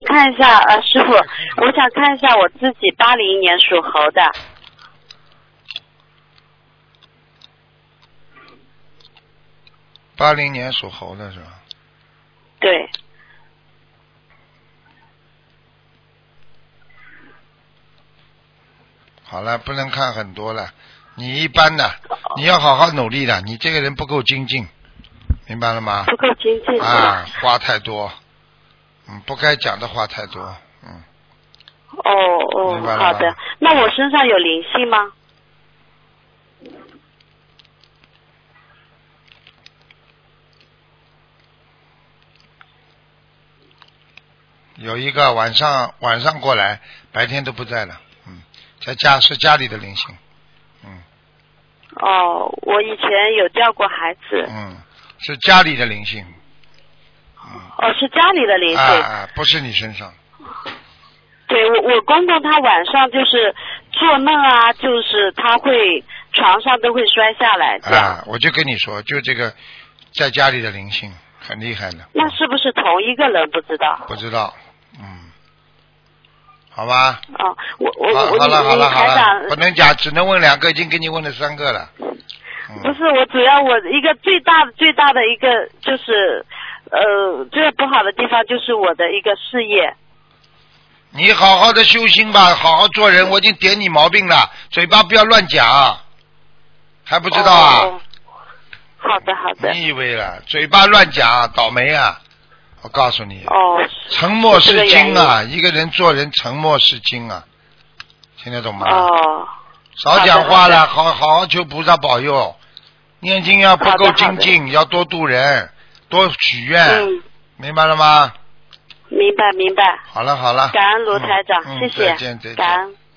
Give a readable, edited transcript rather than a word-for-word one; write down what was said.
看一下师傅，我想看一下我自己80年属猴的。 80年属猴的是吧？ 对。 好了，不能看很多了。你一般的，你要好好努力的。你这个人不够精进，明白了吗？ 不够精进啊，话太多，不该讲的话太多， 哦，好的。那我身上有灵性吗？ 有一个晚上过来，白天都不在了，在家是家里的灵性， 哦，我以前有掉过孩子。 是家里的灵性。 哦，是家里的灵性。 不是你身上。 对，我公公他晚上就是做梦啊，就是他会床上都会摔下来。 我就跟你说，就这个在家里的灵性很厉害的。 那是不是同一个人？不知道。 不知道，好吧。 好了，不能讲，只能问2个，已经给你问了3个了。 不是，我主要我一个最大的一个就是最不好的地方就是我的一个事业。 你好好的修心吧，好好做人。我已经点你毛病了，嘴巴不要乱讲，还不知道啊？ 好的。 你以为了，嘴巴乱讲倒霉啊！我告诉你。沉默是金啊！一个人做人沉默是金啊，听得懂吗？少讲话了，好好求菩萨保佑。念经要不够精进，要多度人，多许愿，明白了吗？ 明白。 好了。 感恩卢台长，谢谢。 再见。 感恩。